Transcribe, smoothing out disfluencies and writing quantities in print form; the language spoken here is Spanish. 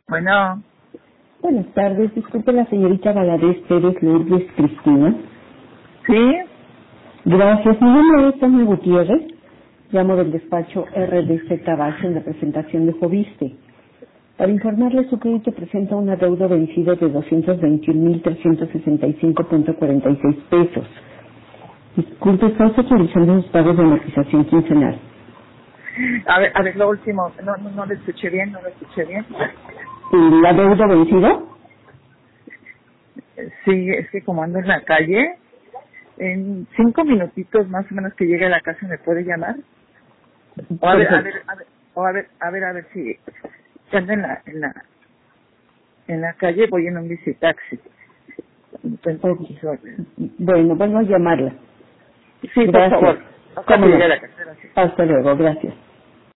Bueno, Buenas tardes, disculpe la señorita Valadez Pérez Lourdes Cristina. ¿sí? Gracias, mi nombre es Tania Gutiérrez, llamo del despacho RDC Tabacho en representación de Joviste. Para informarle, su crédito presenta una deuda vencida de 221.365.46 pesos. Disculpe, ¿está usted autorizando los pagos de amortización quincenal? A ver, lo último, no lo escuché bien, ¿Y la deuda vencida? Sí, es que como ando en la calle, en 5 minutitos más o menos que llegue a la casa, ¿me puede llamar? O a ver si ando en la calle, voy en un bicitaxi. Entonces, Ok. Bueno, vuelvo a llamarla. sí, por Gracias. favor, hasta ¿Cómo que llegue no? a la casa, gracias. Hasta luego, gracias.